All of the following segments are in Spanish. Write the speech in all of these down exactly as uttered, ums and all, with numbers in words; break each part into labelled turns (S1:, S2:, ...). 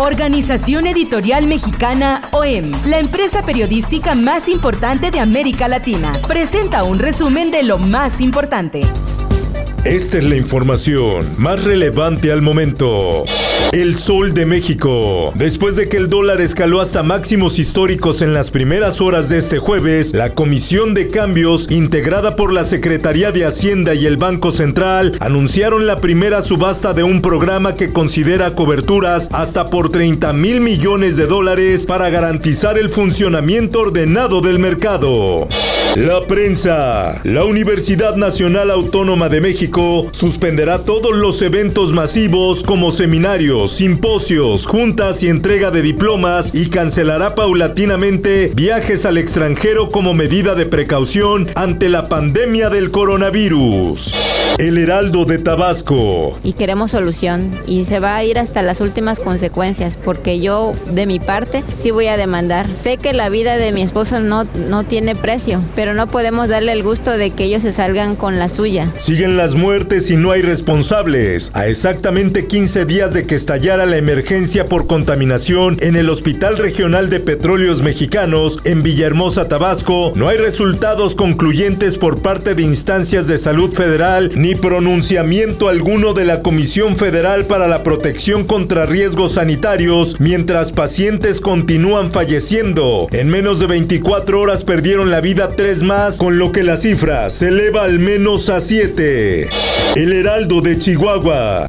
S1: Organización Editorial Mexicana O E M, la empresa periodística más importante de América Latina, presenta un resumen de lo más importante.
S2: Esta es la información más relevante al momento. El Sol de México. Después de que el dólar escaló hasta máximos históricos en las primeras horas de este jueves, la Comisión de Cambios, integrada por la Secretaría de Hacienda y el Banco Central, anunciaron la primera subasta de un programa que considera coberturas hasta por treinta mil millones de dólares para garantizar el funcionamiento ordenado del mercado. La prensa. La Universidad Nacional Autónoma de México suspenderá todos los eventos masivos como seminarios, simposios, juntas y entrega de diplomas y cancelará paulatinamente viajes al extranjero como medida de precaución ante la pandemia del coronavirus. El Heraldo de Tabasco.
S3: Y queremos solución y se va a ir hasta las últimas consecuencias porque yo de mi parte sí voy a demandar. Sé que la vida de mi esposo no, no tiene precio, pero no podemos darle el gusto de que ellos se salgan con la suya.
S2: Siguen las muertes y no hay responsables. A exactamente quince días de que estallara la emergencia por contaminación en el Hospital Regional de Petróleos Mexicanos en Villahermosa, Tabasco, no hay resultados concluyentes por parte de instancias de salud federal ni pronunciamiento alguno de la Comisión Federal para la Protección contra Riesgos Sanitarios, mientras pacientes continúan falleciendo. En menos de veinticuatro horas perdieron la vida tres más, con lo que la cifra se eleva al menos a siete. El Heraldo de Chihuahua.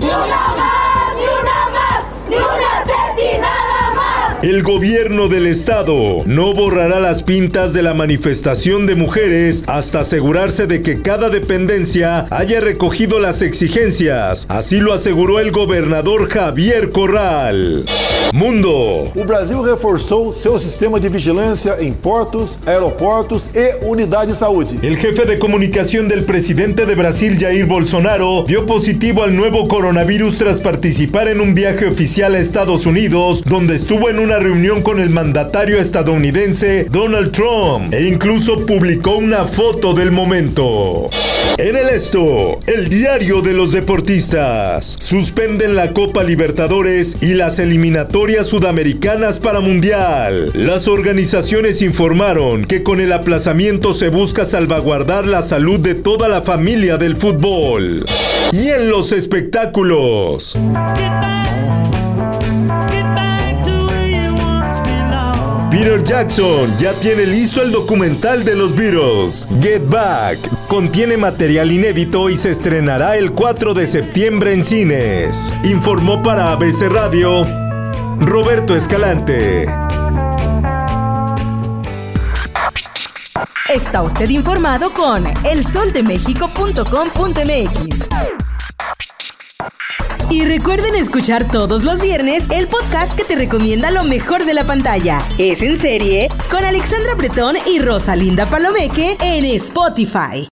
S2: El gobierno del estado no borrará las pintas de la manifestación de mujeres hasta asegurarse de que cada dependencia haya recogido las exigencias. Así lo aseguró el gobernador Javier Corral. Mundo.
S4: O Brasil reforçou seu sistema de vigilância em portos, aeroportos e unidades de saúde.
S2: El jefe de comunicación del presidente de Brasil, Jair Bolsonaro, dio positivo al nuevo coronavirus tras participar en un viaje oficial a Estados Unidos, donde estuvo en una reunión con el mandatario estadounidense Donald Trump e incluso publicó una foto del momento. En el esto, el diario de los deportistas. Suspenden la Copa Libertadores y las eliminatorias sudamericanas para Mundial. Las organizaciones informaron que con el aplazamiento se busca salvaguardar la salud de toda la familia del fútbol. Y en los espectáculos. Peter Jackson ya tiene listo el documental de los Beatles, Get Back. Contiene material inédito y se estrenará el cuatro de septiembre en cines. Informó para A B C Radio, Roberto Escalante.
S1: Está usted informado con el sol de méxico punto com punto m x. Y recuerden escuchar todos los viernes el podcast que te recomienda lo mejor de la pantalla. Es en serie con Alexandra Bretón y Rosalinda Palomeque en Spotify.